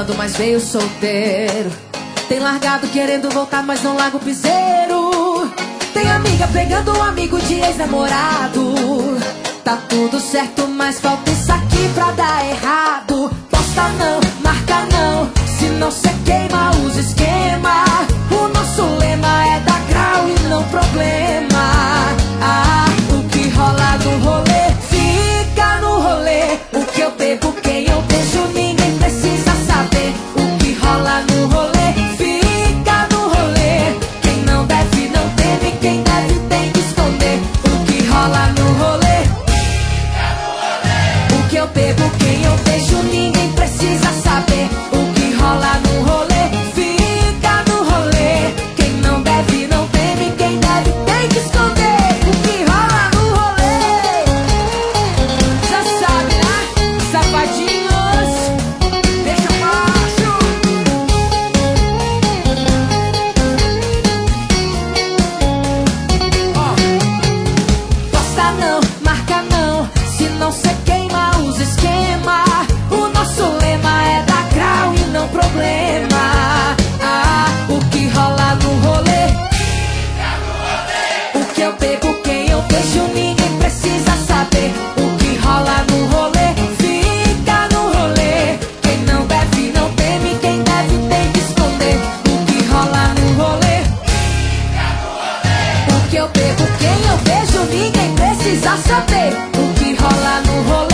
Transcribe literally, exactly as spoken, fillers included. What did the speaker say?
namorando, mas veio solteiro. Tem largado querendo voltar, mas não larga o piseiro. Tem amiga pegando um amigo de ex-namorado. Tá tudo certo, mas falta isso aqui pra dar errado. Posta não, marca não, se não cê queima os esquema. O nosso lema é dar grau e não problema. Ah, o que rola no rolê, fica no rolê. O que eu bebo, quem eu beijo, ninguém precisa saber. O que rola no rolê, fica no rolê. Quem não deve não teme, quem deve tem que esconder. O que rola no rolê, fica no rolê. O que eu bebo, quem eu beijo, ninguém precisa saber. O que rola no rolê, fica no rolê. Quem não deve não teme, quem deve tem que esconder. O que rola no rolê, já sabe, né? Safadinhos, deixa baixo. Ó, posta não, marca não, se não cê queima os esquema. O nosso lema é dar grau e não problema. Ah, o que rola no rolê, fica no rolê. O que eu bebo, quem eu beijo, ninguém precisa saber. O que rola no rolê, fica no rolê. Quem não deve não teme, quem deve tem que esconder. O que rola no rolê, fica no rolê. O que eu bebo, quem eu beijo, ninguém precisa saber. O que rola no rolê,